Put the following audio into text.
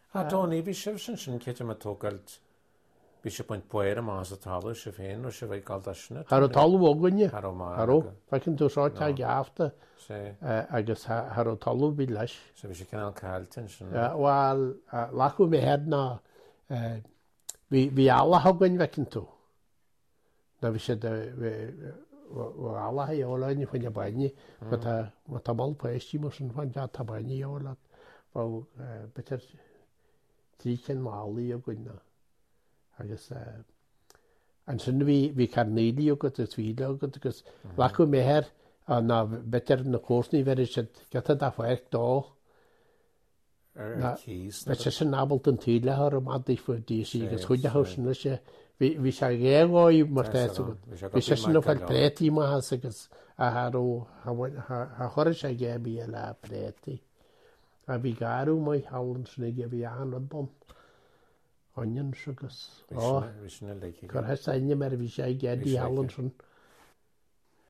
A Tony, bhí sibh sin céite me tógailt bhí sé buint buir am as a talú sé féin ó sé bheith gáil dasna. Har o talw o gwynnu. Har o ma. Har o. Facin tu sort No. ag afta. Sé. Agus har o talw fi leis. Sé bhí sé cynnal cailtin sin. Wel, lachw mi hed na, fi ala ha gwyn facin tu. Na fi se ala ha i ola ni fwy'n abani. Ma ta mal pwesti mos yn fwy'n ja tabani i ola. Fawr beter tricen mali o gwynna. Agus an sy'n fi carneli o gyda twyla o gyda gys lacw meher a na beter na cwrs ni fer eisiau gyda da ffair do Fe sy'n nabod yn twyla ar y mad eich fwyd i si gys hwyd a haws yn eisiau fi sa geg o'i myrtes o gyd fi sy'n nhw ffael preti ma has agos a haro ha chor eisiau geb i ala preti a fi garw mai hawl yn sy'n ege fi anod bon onion sugas. Cor hesa ynny mer fi eisiau gedi hawl yn sy'n